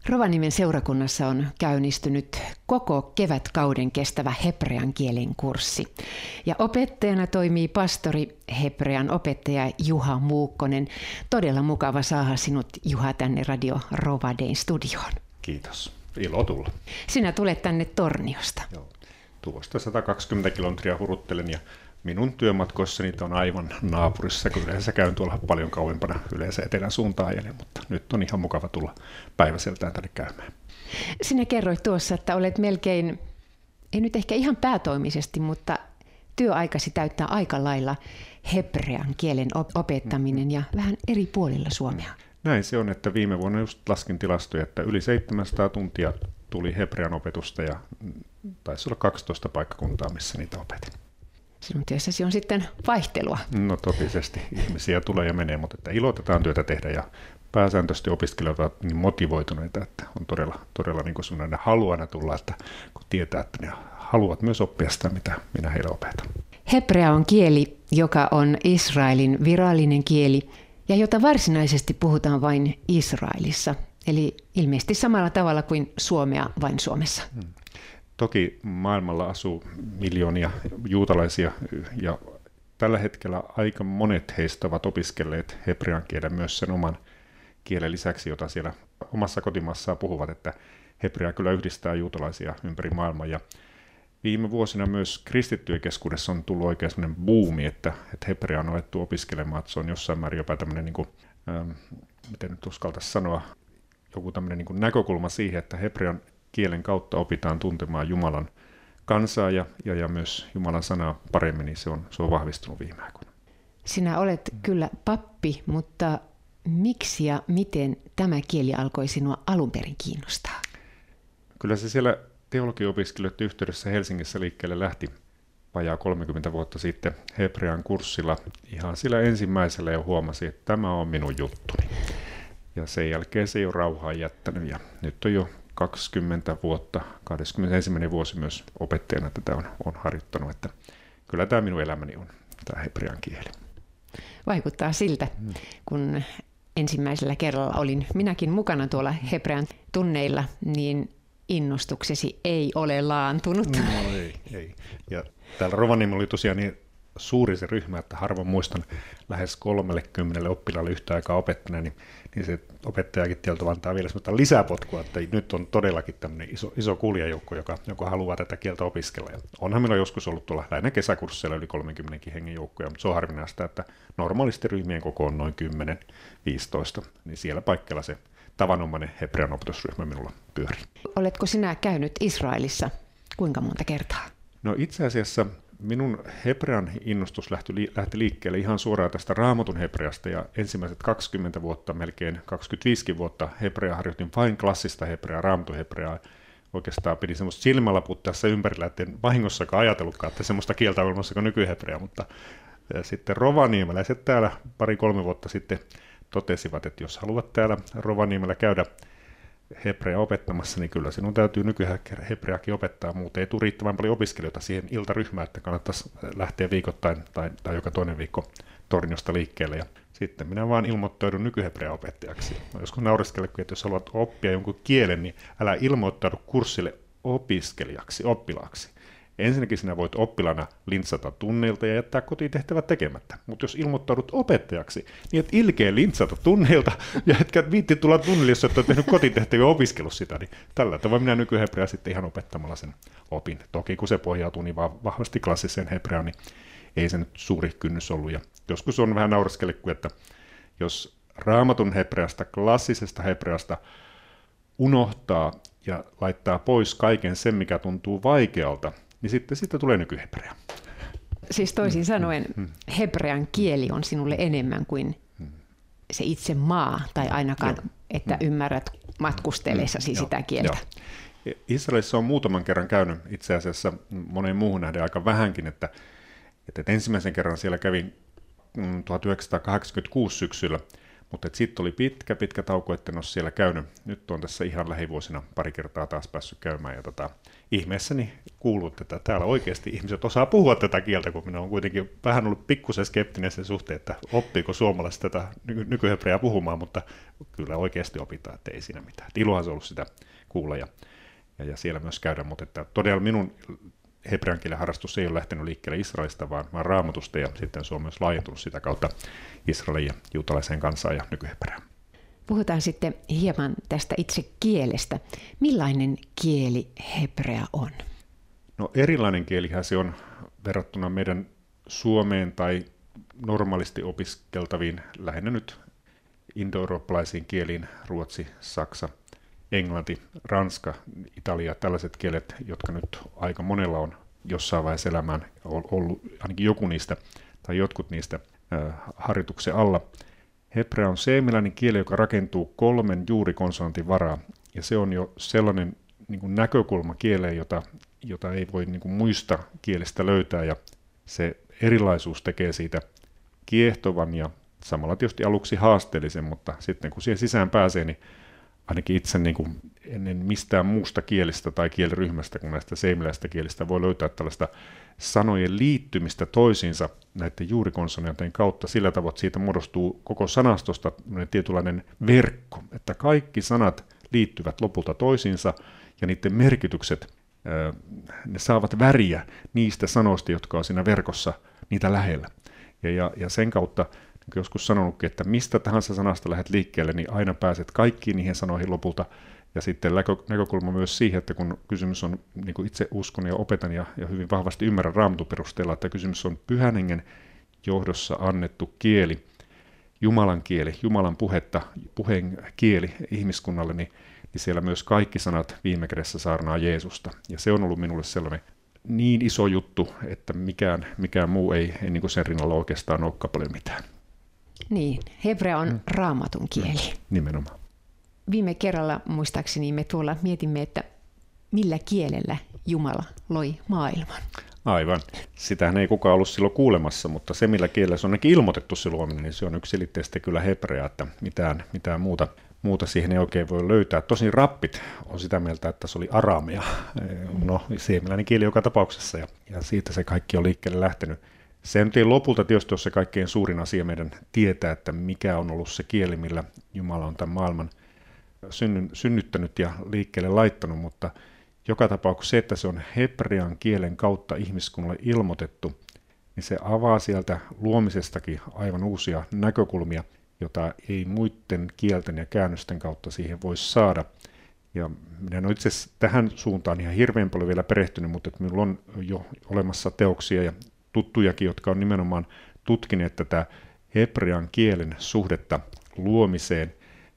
Rovaniemen seurakunnassa on käynnistynyt koko kevätkauden kestävä hebrean kielen kurssi. Ja opettajana toimii pastori, hebrean opettaja Juha Muukkonen. Todella mukava saada sinut, Juha, tänne Radio Rovadeen studioon. Kiitos. Ilo tulla. Sinä tulet tänne Torniosta. Joo. Tuosta 120 kilometriä huruttelen ja minun työmatkoissani on aivan naapurissa, kun yleensä käyn tuolla paljon kauempana yleensä etelän suuntaan ajelen, mutta nyt on ihan mukava tulla päiväseltään tänne käymään. Sinä kerroit tuossa, että olet melkein, ei nyt ehkä ihan päätoimisesti, mutta työaikasi täyttää aika lailla hebrean kielen opettaminen ja vähän eri puolilla Suomea. Näin se on, että viime vuonna just laskin tilastoja, että yli 700 tuntia tuli hebrean opetusta ja taisi olla 12 paikkakuntaa, missä niitä opetin. Sinun työssäsi on sitten vaihtelua. No totisesti. Ihmisiä tulee ja menee, mutta että ilotetaan työtä tehdä ja pääsääntöisesti opiskelijat ovat niin motivoituneita, että on todella niin kuin sellainen halu aina tulla, että kun tietää, että ne haluavat myös oppia sitä, mitä minä heille opetan. Hebrea on kieli, joka on Israelin virallinen kieli ja jota varsinaisesti puhutaan vain Israelissa, eli ilmeisesti samalla tavalla kuin suomea vain Suomessa. Toki maailmalla asuu miljoonia juutalaisia ja tällä hetkellä aika monet heistä ovat opiskelleet hebrean kielen myös sen oman kielen lisäksi, jota siellä omassa kotimaassaan puhuvat, että hebrea kyllä yhdistää juutalaisia ympäri maailmaa. Ja viime vuosina myös kristittyjen keskuudessa on tullut oikein sellainen buumi, että hebrea on alettu opiskelemaan, että se on jossain määrin jopa tämmöinen, niin kuin, miten nyt uskaltaisi sanoa, joku tämmöinen niin kuin näkökulma siihen, että hebrean kielen kautta opitaan tuntemaan Jumalan kansaa ja myös Jumalan sanaa paremmin, niin se on vahvistunut viime aikoina. Sinä olet kyllä pappi, mutta miksi ja miten tämä kieli alkoi sinua alun perin kiinnostaa? Kyllä se siellä teologiopiskelijoiden yhteydessä Helsingissä liikkeelle lähti vajaa 30 vuotta sitten hebrean kurssilla. Ihan sillä ensimmäisellä jo huomasi, että tämä on minun juttuni. Ja sen jälkeen se ei ole rauhaa jättänyt ja nyt on jo 20 vuotta, 21. vuosi myös opettajana tätä on harjoittanut, että kyllä tämä minun elämäni on, tämä hebrean kieli. Vaikuttaa siltä, kun ensimmäisellä kerralla olin minäkin mukana tuolla hebrean tunneilla, niin innostuksesi ei ole laantunut. No ei. Ja täällä Rovaniemellä oli tosiaan niin suuri se ryhmä, että harvoin muistan lähes 30 oppilaalle yhtä aikaa opettajana, niin se opettajakin tieltä antaa vielä sellaista lisäpotkua, että nyt on todellakin tämmöinen iso kuulijajoukko, joka haluaa tätä kieltä opiskella. Ja onhan meillä joskus ollut tuolla lähinnä kesäkursseilla yli 30 hengen joukkoja, mutta se on harvinaista, että normaalisti ryhmien koko on noin 10-15, niin siellä paikkeilla se tavanomainen hebrean opetusryhmä minulla pyörii. Oletko sinä käynyt Israelissa kuinka monta kertaa? No itse asiassa minun hebrean innostus lähti liikkeelle ihan suoraan tästä Raamatun hebreasta ja ensimmäiset 20 vuotta, melkein 25 vuotta hebreaa harjoitin vain klassista hebreaa, Raamatun hebreaa. Oikeastaan pidin semmoista silmälaput tässä ympärillä, että en vahingossakaan ajatellutkaan, että semmoista kieltä on olemassa kuin nykyhebreaa, mutta sitten rovaniemeläiset täällä 2-3 vuotta sitten totesivat, että jos haluat täällä Rovaniemellä käydä hebrea opettamassa, niin kyllä sinun täytyy nykyhebreakin opettaa, muuten ei tule riittävän paljon opiskelijoita siihen iltaryhmään, että kannattaisi lähteä viikoittain tai joka toinen viikko Torniosta liikkeelle. Ja sitten minä vaan ilmoittaudun nykyhebrea opettajaksi. Mä joskus naureskellekin, että jos haluat oppia jonkun kielen, niin älä ilmoittaudu kurssille opiskelijaksi, oppilaaksi. Ensinnäkin sinä voit oppilana lintsata tunneilta ja jättää kotitehtävät tekemättä. Mutta jos ilmoittaudut opettajaksi, niin et ilkeä lintsata tunneilta ja etkä viitti tulla tunnille, jos et ole tehnyt kotitehtäviä ja opiskellut sitä. Niin tällä tavalla minä nykyhebreaa sitten ihan opettamalla sen opin. Toki kun se pohjautuu niin vahvasti klassiseen hebreaan, niin ei se nyt suuri kynnys ollut. Ja joskus on vähän naureskellettu, että jos Raamatun hebreasta, klassisesta hebreasta unohtaa ja laittaa pois kaiken sen, mikä tuntuu vaikealta, niin sitten siitä tulee nykyhebrea. Siis toisin sanoen hebrean kieli on sinulle enemmän kuin se itse maa, tai ainakaan, että ymmärrät matkustellessasi sitä kieltä. Joo. Israelissa on muutaman kerran käynyt itse asiassa moneen muuhun nähden aika vähänkin, että ensimmäisen kerran siellä kävin 1986 syksyllä, Mutta sitten oli pitkä tauko, etten ole siellä käynyt. Nyt on tässä ihan lähivuosina pari kertaa taas päässyt käymään. Ja ihmeessäni kuuluu, että täällä oikeasti ihmiset osaa puhua tätä kieltä, kun minä olen kuitenkin vähän ollut pikkusen skeptinen sen suhteen, että oppiiko suomalaiset tätä nykyhebreaa puhumaan, mutta kyllä oikeasti opitaan, että ei siinä mitään. Ilohan se on ollut sitä kuulla ja siellä myös käydä, mutta että todella minun hebrean kielen harrastus ei ole lähtenyt liikkeelle Israelista, vaan Raamatusta, ja sitten se on myös laajentunut sitä kautta Israelin ja juutalaiseen kansaan ja nykyhebreaan. Puhutaan sitten hieman tästä itse kielestä. Millainen kieli hebrea on? No erilainen kielihän se on verrattuna meidän suomeen tai normaalisti opiskeltaviin, lähinnä nyt indoeurooppalaisiin kieliin, ruotsi, saksa, englanti, ranska, italia, tällaiset kielet, jotka nyt aika monella on jossain vaiheessa elämään ollut ainakin joku niistä tai jotkut niistä harjoituksen alla. Hebrea on seemiläinen kieli, joka rakentuu 3 juurikonsonantin varaan, ja se on jo sellainen niin kuin näkökulma kieleen, jota ei voi niin kuin muista kielestä löytää, ja se erilaisuus tekee siitä kiehtovan ja samalla tietysti aluksi haasteellisen, mutta sitten kun siihen sisään pääsee, niin ainakin itse niin kuin ennen mistään muusta kielestä tai kieliryhmästä kuin näistä seemiläisistä kielistä voi löytää tällaista sanojen liittymistä toisiinsa näiden juurikonsonantien kautta sillä tavoin, että siitä muodostuu koko sanastosta tietynlainen verkko, että kaikki sanat liittyvät lopulta toisiinsa ja niiden merkitykset, ne saavat väriä niistä sanoista, jotka on siinä verkossa niitä lähellä. Ja sen kautta joskus sanonutkin, että mistä tahansa sanasta lähdet liikkeelle, niin aina pääset kaikkiin niihin sanoihin lopulta. Ja sitten näkökulma myös siihen, että kun kysymys on, niin kuin itse uskon ja opetan ja hyvin vahvasti ymmärrän Raamatun perusteella, että kysymys on Pyhän Hengen johdossa annettu kieli, Jumalan kieli, Jumalan puheen kieli ihmiskunnalle, niin siellä myös kaikki sanat viime kädessä saarnaa Jeesusta. Ja se on ollut minulle sellainen niin iso juttu, että mikään muu ei niin kuin sen rinnalla oikeastaan olekaan paljon mitään. Niin, hebrea on Raamatun kieli. Nimenomaan. Viime kerralla muistaakseni me tuolla mietimme, että millä kielellä Jumala loi maailman. Aivan. Sitähän ei kukaan ollut silloin kuulemassa, mutta se millä kielellä se on ainakin ilmoitettu se luominen, niin se on yksiselitteisesti kyllä hebrea, että mitään muuta siihen ei oikein voi löytää. Tosin rappit on sitä mieltä, että se oli aramea. No, seemiläinen kieli joka tapauksessa, ja siitä se kaikki on liikkeelle lähtenyt. Se nyt ei lopulta tietysti ole se kaikkein suurin asia meidän tietää, että mikä on ollut se kieli, millä Jumala on tämän maailman synnyttänyt ja liikkeelle laittanut, mutta joka tapauksessa se, että se on hebrean kielen kautta ihmiskunnalle ilmoitettu, niin se avaa sieltä luomisestakin aivan uusia näkökulmia, jota ei muiden kielten ja käännösten kautta siihen voi saada. Ja minä en ole itse asiassa tähän suuntaan ihan hirveän paljon vielä perehtynyt, mutta että minulla on jo olemassa teoksia ja tuttujakin, jotka on nimenomaan tutkineet tätä hebrean kielen suhdetta luomiseen,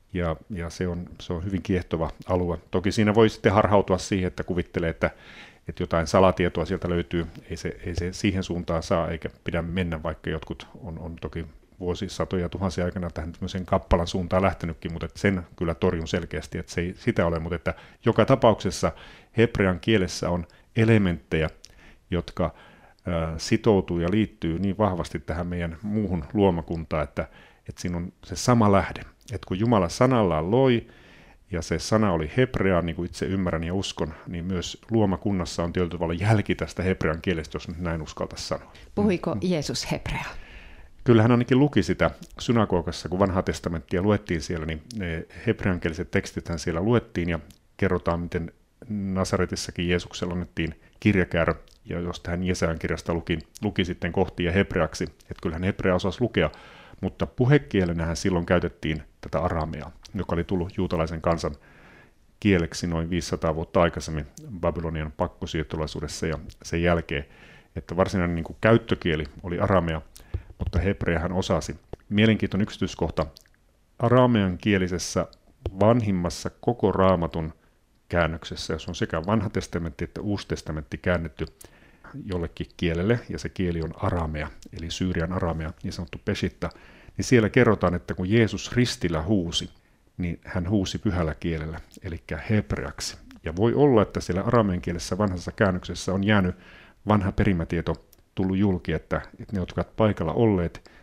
ja se on hyvin kiehtova alue. Toki siinä voi sitten harhautua siihen, että kuvittelee, että jotain salatietoa sieltä löytyy, ei se siihen suuntaan saa, eikä pidä mennä, vaikka jotkut on toki vuosisatoja tuhansia aikana tähän tämmöisen kappalan suuntaan lähtenytkin, mutta sen kyllä torjun selkeästi, että se ei sitä ole, mutta että joka tapauksessa hebrean kielessä on elementtejä, jotka sitoutuu ja liittyy niin vahvasti tähän meidän muuhun luomakuntaan, että siinä on se sama lähde. Että kun Jumala sanallaan loi, ja se sana oli hebreaa, niin kuin itse ymmärrän ja uskon, niin myös luomakunnassa on tietyllä tavalla jälki tästä hebrean kielestä, jos nyt näin uskaltaisi sanoa. Puhuiko Jeesus hebreaa? Kyllä hän ainakin luki sitä synagogassa, kun vanhaa testamenttia luettiin siellä, niin ne hebreankieliset tekstithän siellä luettiin, ja kerrotaan, miten Nasaretissakin Jeesuksella annettiin kirjakäärö, ja jos tähän Jesajan kirjasta luki sitten kohtia hebreaksi, että kyllähän hebrea osasi lukea, mutta puhekielenähän silloin käytettiin tätä aramea, joka oli tullut juutalaisen kansan kieleksi noin 500 vuotta aikaisemmin Babylonian pakkosiirtolaisuudessa ja sen jälkeen, että varsinainen niin kuin käyttökieli oli aramea, mutta hebreahan osasi. Mielenkiintoinen yksityiskohta, aramean kielisessä vanhimmassa koko Raamatun käännöksessä, jos on sekä vanha testamentti että uusi testamentti käännetty jollekin kielelle, ja se kieli on aramea, eli Syyrian aramea, niin sanottu peshitta, niin siellä kerrotaan, että kun Jeesus ristillä huusi, niin hän huusi pyhällä kielellä, eli hebreaksi. Ja voi olla, että siellä aramean kielessä vanhassa käännöksessä on jäänyt vanha perimätieto tullut julki, että ne, jotka ovat paikalla olleet,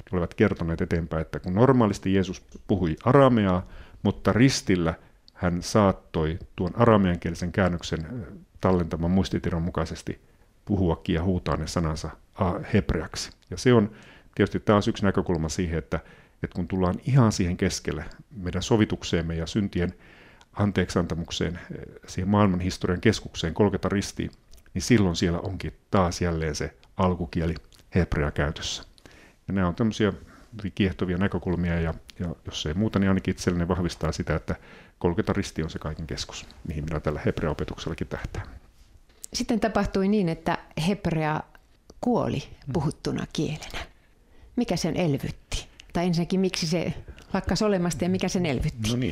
olivat kertoneet eteenpäin, että kun normaalisti Jeesus puhui arameaa, mutta ristillä hän saattoi tuon arameankielisen käännöksen tallentaman muistitiedon mukaisesti puhuakin ja huutaa ne sanansa hebreaksi. Ja se on tietysti taas yksi näkökulma siihen, että kun tullaan ihan siihen keskelle, meidän sovitukseemme ja syntien anteeksiantamukseen, siihen maailman historian keskukseen, Golgatan ristiin, niin silloin siellä onkin taas jälleen se alkukieli hebrea käytössä. Ja nämä on tämmöisiä kiehtovia näkökulmia, ja jos ei muuta, niin ainakin itselleni vahvistaa sitä, että Golgatan risti on se kaiken keskus, mihin minä tällä hebrea-opetuksellakin tähtää. Sitten tapahtui niin, että hebrea kuoli puhuttuna kielenä. Mikä sen elvytti? Tai ensinnäkin, miksi se lakkasi olemasta ja mikä sen elvytti? No niin.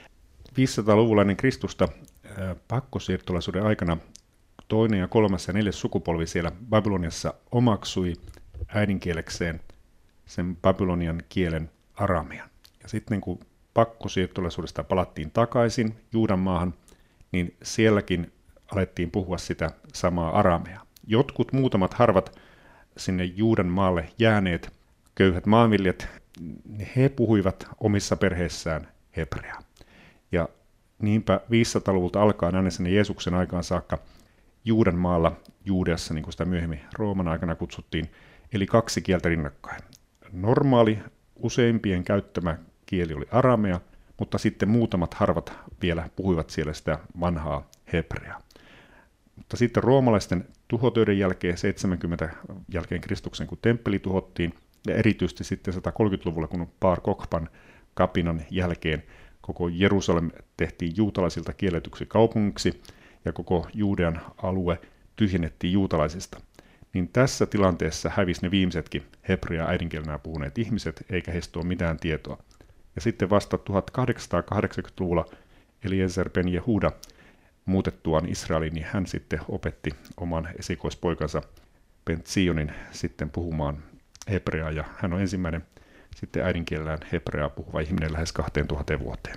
500-luvulla ennen Kristusta pakkosiirtolaisuuden aikana toinen ja kolmas ja neljäs sukupolvi siellä Babyloniassa omaksui äidinkielekseen sen babylonian kielen aramean. Ja sitten kun pakkosiirtolaisuudesta palattiin takaisin Juudan maahan, niin sielläkin alettiin puhua sitä samaa arameaa. Jotkut muutamat harvat sinne Juudan maalle jääneet köyhät maanviljat, he puhuivat omissa perheissään hebreaa. Ja niinpä 500-luvulta alkaen aina sinne Jeesuksen aikaan saakka Juudan maalla, Juudeassa, niin kuin sitä myöhemmin Rooman aikana kutsuttiin, eli kaksi kieltä rinnakkain. Normaali, useimpien käyttämä kieli oli aramea, mutta sitten muutamat harvat vielä puhuivat siellä sitä vanhaa hebreaa. Mutta sitten roomalaisten tuhotöiden jälkeen, 70 jälkeen Kristuksen, kun temppeli tuhottiin, ja erityisesti sitten 130-luvulla, kun Bar Kokhban kapinan jälkeen koko Jerusalem tehtiin juutalaisilta kielletyksi kaupungiksi, ja koko Juudean alue tyhjennettiin juutalaisista, niin tässä tilanteessa hävisi ne viimeisetkin hebreaa äidinkielenä puhuneet ihmiset, eikä heistä ole mitään tietoa. Ja sitten vasta 1880-luvulla Eliezer ben Jehuda muutettuaan Israeliin, niin hän sitten opetti oman esikoispoikansa Ben Zionin sitten puhumaan hebreaa, ja hän on ensimmäinen sitten äidinkielellään hebreaa puhuva ihminen lähes 2000 vuoteen.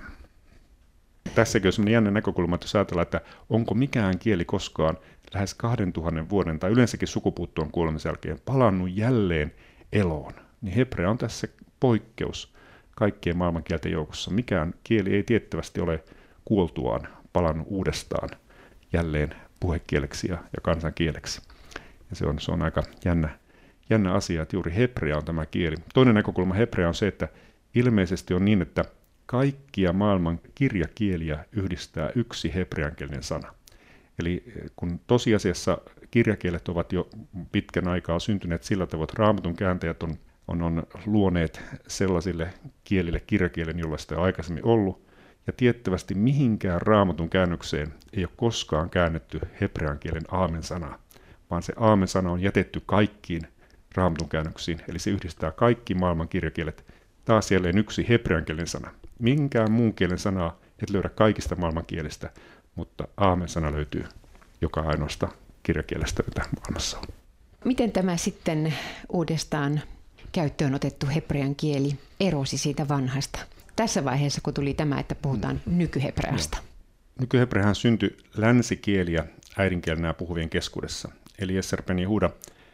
Tässäkin on sellainen jännä näkökulma, että jos ajatellaan, että onko mikään kieli koskaan lähes 2000 vuoden tai yleensäkin sukupuuttoon kuolemisen jälkeen palannut jälleen eloon, niin hebrea on tässä poikkeus kaikkien maailmankielten joukossa. Mikään kieli ei tiettävästi ole kuoltuaan palannut uudestaan jälleen puhekieleksi ja kansankieleksi. Ja se on aika jännä asia, että juuri hebrea on tämä kieli. Toinen näkökulma hebrea on se, että ilmeisesti on niin, että kaikkia maailman kirjakieliä yhdistää yksi hebreankielinen sana. Eli kun tosiasiassa kirjakielet ovat jo pitkän aikaa syntyneet sillä tavoin, että Raamatun kääntäjät on luoneet sellaisille kielille kirjakielen, jolla sitä on aikaisemmin ollut, ja tiettävästi mihinkään Raamatun käännökseen ei ole koskaan käännetty hebrean kielen aamen-sanaa, vaan se aamen-sana on jätetty kaikkiin Raamatun käännöksiin, eli se yhdistää kaikki maailman kirjakielet. Taas jälleen yksi hebreankielinen sana. Minkään muun kielen sanaa et löydä kaikista maailmankielistä, mutta aamen-sana löytyy joka ainoasta kirjakielestä, mitä maailmassa on. Miten tämä sitten uudestaan käyttöön otettu hebrean kieli erosi siitä vanhasta? Tässä vaiheessa, kun tuli tämä, että puhutaan nykyhebreasta. Nykyhebreahan syntyi länsikieliä äidinkielenä puhuvien keskuudessa. Eli Eliezer ben Jehuda,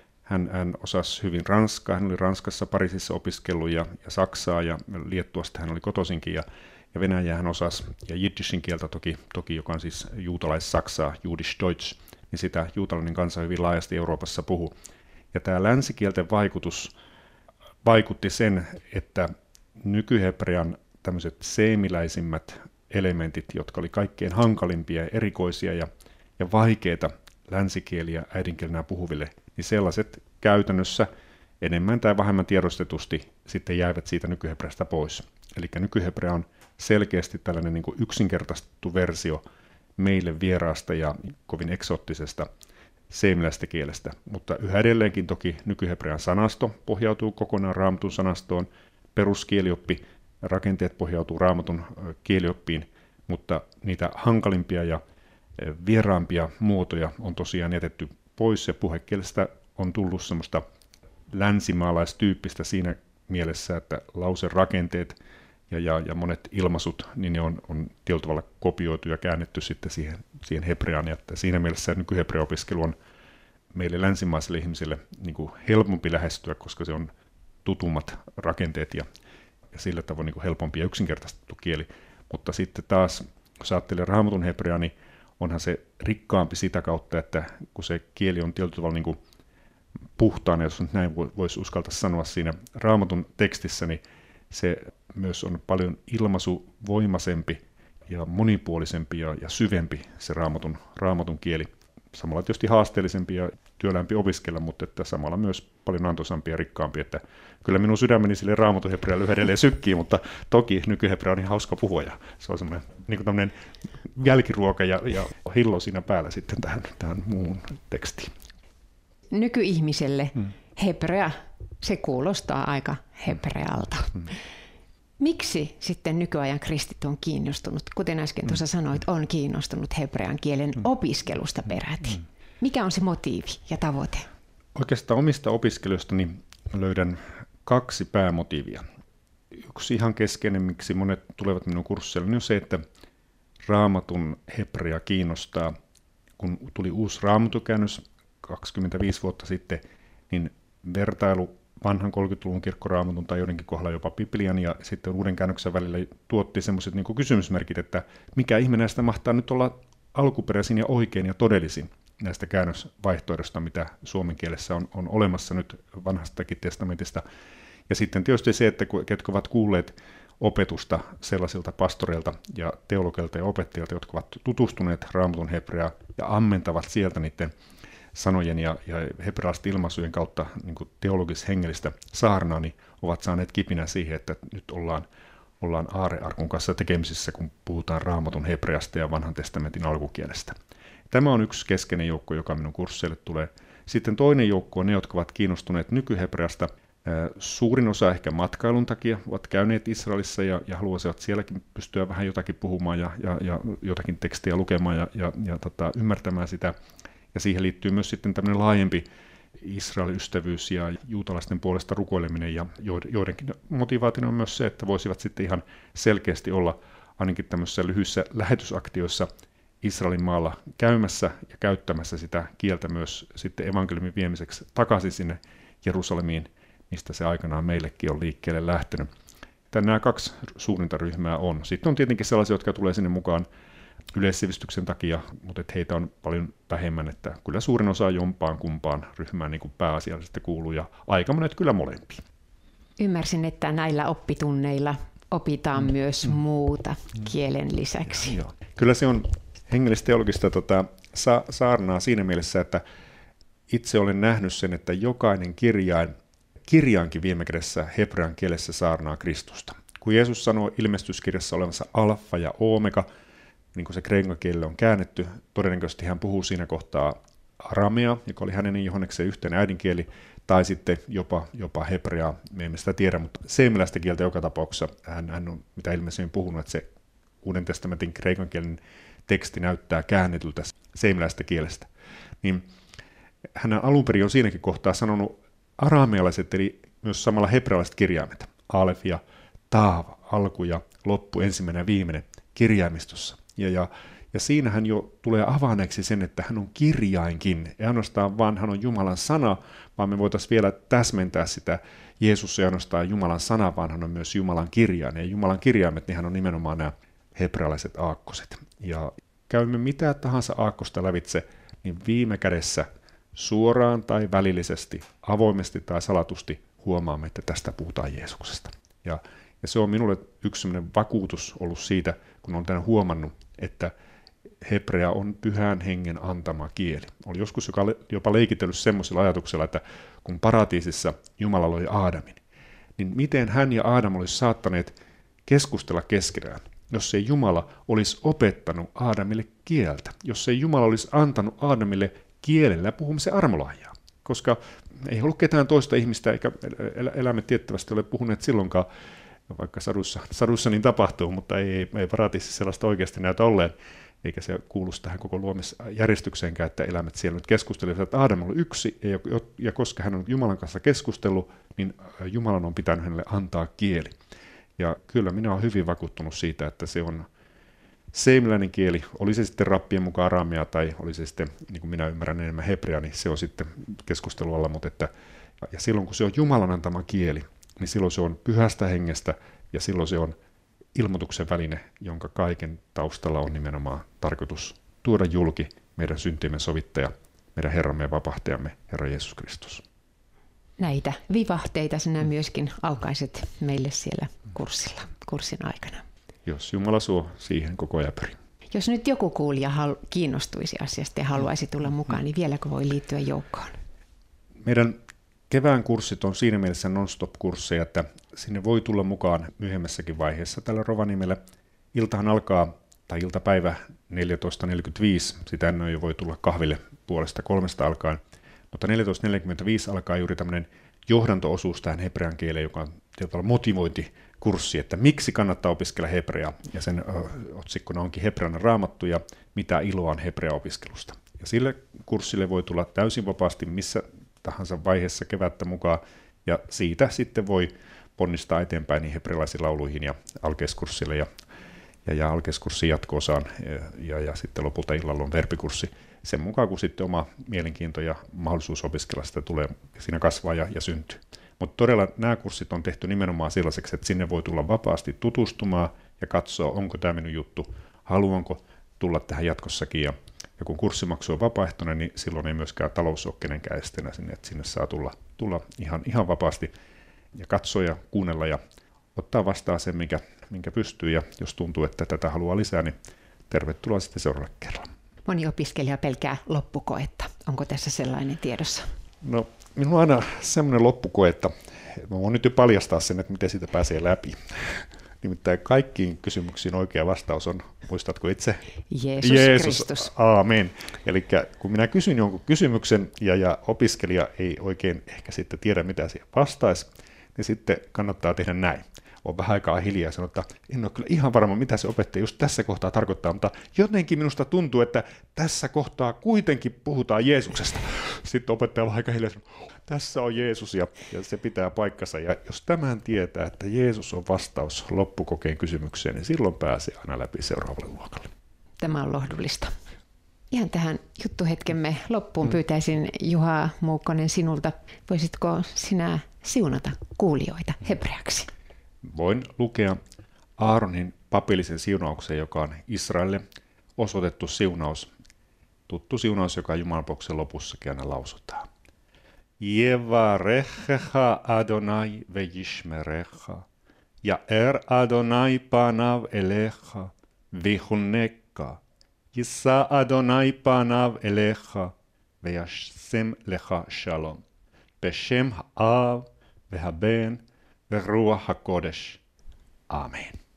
hän osasi hyvin ranskaa, hän oli Ranskassa Pariisissa opiskellut ja Saksaa ja Liettuasta hän oli kotoisinkin ja Venäjää hän osasi ja jiddishin kieltä toki, joka on siis juutalais-saksaa, Jüdisch Deutsch, niin sitä juutalainen kansa hyvin laajasti Euroopassa puhui. Ja tämä länsikielten vaikutus vaikutti sen, että nykyhebrean tämmöiset seemiläisimmät elementit, jotka oli kaikkein hankalimpia ja erikoisia ja vaikeita länsikieliä äidinkielenä puhuville, niin sellaiset käytännössä enemmän tai vähemmän tiedostetusti sitten jäivät siitä nykyhebreasta pois. Eli nykyhebrea on selkeästi tällainen niin kuin yksinkertaistettu versio meille vieraasta ja kovin eksoottisesta seemiläisestä kielestä, mutta yhä edelleenkin toki nykyhebrean sanasto pohjautuu kokonaan Raamatun sanastoon, peruskielioppi, rakenteet pohjautuu Raamatun kielioppiin, mutta niitä hankalimpia ja vieraampia muotoja on tosiaan jätetty pois ja puhekielestä on tullut semmoista länsimaalaistyyppistä siinä mielessä, että lauserakenteet ja monet ilmaisut, niin ne on tietyllä tavalla kopioitu ja käännetty sitten siihen hebreaan. Ja siinä mielessä nykyhebrea-opiskelu on meille länsimaisille ihmisille niin kuin helpompi lähestyä, koska se on tutummat rakenteet ja sillä tavoin niin kuin helpompi ja yksinkertaistettu kieli. Mutta sitten taas, jos ajattelee Raamatun hebreaa, niin onhan se rikkaampi sitä kautta, että kun se kieli on tietyllä tavalla niin kuin puhtaana, jos nyt näin voisi uskaltaa sanoa siinä Raamatun tekstissä, niin se myös on paljon ilmaisuvoimaisempi ja monipuolisempi ja syvempi se raamatun kieli. Samalla tietysti haasteellisempi ja työlämpi opiskella, mutta että samalla myös paljon antoisampi ja rikkaampi. Että kyllä minun sydämeni sille Raamatun hebrealle edelleen sykkii, mutta toki nykyhebrea on ihan hauska puhua ja se on semmoinen niin tämmöinen jälkiruoka ja hillo siinä päällä sitten tähän muuhun tekstiin. Nykyihmiselle hebrea, se kuulostaa aika hebrealta. Miksi sitten nykyajan kristit on kiinnostunut, kuten äsken tuossa sanoit, on kiinnostunut hebrean kielen opiskelusta peräti? Mikä on se motiivi ja tavoite? Oikeastaan omista opiskeluistani löydän 2 päämotiivia. Yksi ihan keskeinen, miksi monet tulevat minun kursseille, on se, että Raamatun hebrea kiinnostaa. Kun tuli uusi raamatukäännös 25 vuotta sitten, niin vertailu vanhan 30-luvun kirkkoraamatun tai joidenkin kohdalla jopa Biblian ja sitten uuden käännöksen välillä tuotti semmoiset niin kuin kysymysmerkit, että mikä ihme näistä mahtaa nyt olla alkuperäisin ja oikein ja todellisin näistä käännösvaihtoehdosta, mitä suomen kielessä on olemassa nyt vanhastakin testamentista. Ja sitten tietysti se, että ketkä ovat kuulleet opetusta sellaisilta pastoreilta ja teologeilta ja opettajilta, jotka ovat tutustuneet Raamatun hebreaa ja ammentavat sieltä niiden sanojen ja hebrealaisten ilmaisujen kautta niin kuin teologis-hengellistä saarnaa, niin ovat saaneet kipinä siihen, että nyt ollaan aarrearkun kanssa tekemisissä, kun puhutaan Raamatun hebreasta ja vanhan testamentin alkukielestä. Tämä on yksi keskeinen joukko, joka minun kursseille tulee. Sitten toinen joukko on ne, jotka ovat kiinnostuneet nykyhebreasta. Suurin osa ehkä matkailun takia ovat käyneet Israelissa ja haluaisivat sielläkin pystyä vähän jotakin puhumaan ja jotakin tekstiä lukemaan ja ymmärtämään sitä. Ja siihen liittyy myös sitten tämmöinen laajempi Israel-ystävyys ja juutalaisten puolesta rukoileminen ja joidenkin motivaationa on myös se, että voisivat sitten ihan selkeästi olla ainakin tämmöisissä lyhyissä lähetysaktioissa Israelin maalla käymässä ja käyttämässä sitä kieltä myös sitten evankeliumin viemiseksi takaisin sinne Jerusalemiin, mistä se aikanaan meillekin on liikkeelle lähtenyt. Nämä 2 suurinta ryhmää on. Sitten on tietenkin sellaisia, jotka tulee sinne mukaan yleissivistyksen takia, mutta heitä on paljon vähemmän, että kyllä suurin osa jompaan kumpaan ryhmään niin kuin pääasiallisesti kuuluu ja aika monet kyllä molempiin. Ymmärsin, että näillä oppitunneilla opitaan myös muuta kielen lisäksi. Joo. Kyllä se on hengellisteologista saarnaa siinä mielessä, että itse olen nähnyt sen, että jokainen kirjainkin viime kädessä hebrean kielessä saarnaa Kristusta. Kun Jeesus sanoo ilmestyskirjassa olevansa alfa ja omega, niin kuin se kreikan kielelle on käännetty, todennäköisesti hän puhuu siinä kohtaa aramea, joka oli hänen johonnekseen yhteinen äidinkieli, tai sitten jopa hebreaa, me emme sitä tiedä, mutta seemiläistä kieltä joka tapauksessa hän on mitä ilmeisemmin puhunut, että se Uuden testamentin kreikan kielen teksti näyttää käännetyltä seemiläistä kielestä. Niin hän alun perin on siinäkin kohtaa sanonut aramealaiset, eli myös samalla hebrealaiset kirjaimet, alef ja taav, alku ja loppu, ensimmäinen ja viimeinen kirjaimistossa. Ja siinä hän jo tulee avanneeksi sen, että hän on kirjainkin. Ei ainoastaan vaan hän on Jumalan sana, vaan me voitaisiin vielä täsmentää sitä. Jeesus ei ainoastaan Jumalan sana, vaan hän on myös Jumalan kirjain. Ja Jumalan kirjaimet, niin hän on nimenomaan nämä hebrealaiset aakkoset. Ja käymme mitä tahansa aakkosta lävitse, niin viime kädessä suoraan tai välillisesti, avoimesti tai salatusti huomaamme, että tästä puhutaan Jeesuksesta. Ja se on minulle yksi sellainen vakuutus ollut siitä, kun olen tämän huomannut, että hebrea on pyhän hengen antama kieli. Oli joskus jopa leikitellyt semmoisella ajatuksella, että kun paratiisissa Jumala loi Aadamin, niin miten hän ja Aadam olisi saattaneet keskustella keskenään, jos ei Jumala olisi opettanut Aadamille kieltä, jos ei Jumala olisi antanut Aadamille kielellä puhumisen armolahjaa, koska ei ollut ketään toista ihmistä, eikä eläimet tiettävästi ole puhuneet silloinkaan, vaikka sadussa niin tapahtuu, mutta ei paratiisissa sellaista oikeasti näytä olleen, eikä se kuulu tähän koko luomisjärjestykseenkään, että eläimet siellä nyt keskustelivat, että Aadam oli yksi, ja koska hän on Jumalan kanssa keskustellut, niin Jumalan on pitänyt hänelle antaa kieli. Ja kyllä minä olen hyvin vakuuttunut siitä, että se on seemiläinen kieli, oli se sitten rappien mukaan aramea tai oli se sitten, niin kuin minä ymmärrän enemmän hebrea, niin se on sitten keskustelualla, mutta ja silloin kun se on Jumalan antama kieli, niin silloin se on pyhästä hengestä ja silloin se on ilmoituksen väline, jonka kaiken taustalla on nimenomaan tarkoitus tuoda julki meidän syntimme sovittaja, meidän Herramme ja vapahtajamme, Herra Jeesus Kristus. Näitä vivahteita sinä myöskin aukaiset meille siellä kurssin aikana. Jos Jumala suo, siihen koko ajan pyrin. Jos nyt joku kuulija kiinnostuisi asiasta ja haluaisi tulla mukaan, niin vieläkö voi liittyä joukkoon? Meidän kevään kurssit on siinä mielessä non-stop-kursseja, että sinne voi tulla mukaan myöhemmässäkin vaiheessa tällä Rovaniemellä. Iltahan alkaa, tai iltapäivä 14.45, sitä ennen jo voi tulla kahville 2:30 alkaen, mutta 14.45 alkaa juuri tämmöinen johdanto-osuus tähän hebrean kieleen, joka on tietyllä motivointikurssi, että miksi kannattaa opiskella hebreaa, ja sen otsikkona onkin Hebrean raamattu ja mitä iloa on hebrea-opiskelusta. Ja sille kurssille voi tulla täysin vapaasti missä tahansa vaiheessa kevättä mukaan, ja siitä sitten voi ponnistaa eteenpäin niin hebrealaisiin lauluihin ja alkeiskurssille ja alkeiskurssin jatko-osaan, ja sitten lopulta illalla on verbikurssi. Sen mukaan, kun sitten oma mielenkiinto ja mahdollisuus opiskella sitä tulee, siinä kasvaa ja syntyy. Mutta todella nämä kurssit on tehty nimenomaan sellaiseksi, että sinne voi tulla vapaasti tutustumaan ja katsoa, onko tämä minun juttu, haluanko tulla tähän jatkossakin. Ja kun kurssimaksu on vapaaehtoinen, niin silloin ei myöskään talous ole kenenkään esteenä sinne, että sinne saa tulla ihan vapaasti ja katsoa ja kuunnella ja ottaa vastaan sen, minkä pystyy. Ja jos tuntuu, että tätä haluaa lisää, niin tervetuloa sitten seuraavalle kerralla. Moni opiskelija pelkää loppukoetta. Onko tässä sellainen tiedossa? No, minulla on aina semmoinen loppukoe, että mä voin nyt jo paljastaa sen, että miten siitä pääsee läpi. Nimittäin kaikkiin kysymyksiin oikea vastaus on, muistatko itse? Jeesus Kristus. Aamen. Eli kun minä kysyn jonkun kysymyksen ja opiskelija ei oikein ehkä sitten tiedä, mitä siihen vastaisi, niin sitten kannattaa tehdä näin. On vähän aikaa hiljaa ja sanoo, että en ole kyllä ihan varma, mitä se opettaja just tässä kohtaa tarkoittaa, mutta jotenkin minusta tuntuu, että tässä kohtaa kuitenkin puhutaan Jeesuksesta. Sitten opettaja on aika hiljaa sanoo, tässä on Jeesus ja se pitää paikkansa. Ja jos tämän tietää, että Jeesus on vastaus loppukokeen kysymykseen, niin silloin pääsee aina läpi seuraavalle luokalle. Tämä on lohdullista. Ihan tähän juttuhetkemme loppuun pyytäisin Juha Muukkonen sinulta. Voisitko sinä siunata kuulijoita hebreaksi? Voin lukea Aaronin papillisen siunauksen, joka on Israelille osoitettu siunaus. Tuttu siunaus, joka Jumalanpalveluksen lopussakin aina lausutaan. Jevarechecha Adonai vejishmerecha, ja Adonai panav elecha, vihunekka, Yisa Adonai panav elecha, veyashem lecha shalom. Beshem ha'av, vehaben, Veruach HaKodesh. Amen.